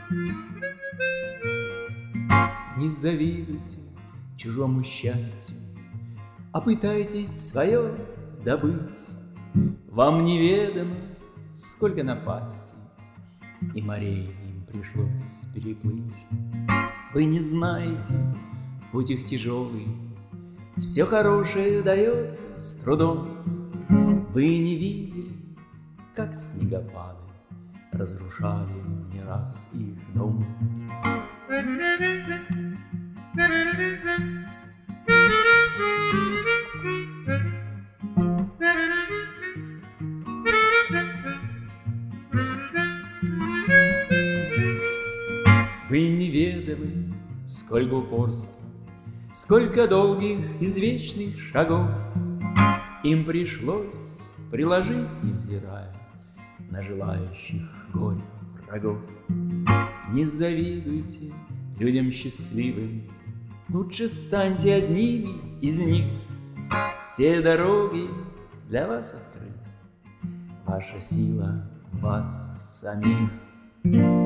Не завидуйте чужому счастью, а пытайтесь свое добыть. Вам неведомо, сколько напастей и морей им пришлось переплыть. Вы не знаете, путь их тяжелый, все хорошее дается с трудом. Вы не видели, как снегопады разрушали не раз их дом. Вы неведомы, сколько упорства, сколько долгих извечных шагов им пришлось приложить, невзирая на желающих горя врагов. Не завидуйте людям счастливым, лучше станьте одними из них. Все дороги для вас открыты, ваша сила в вас самих.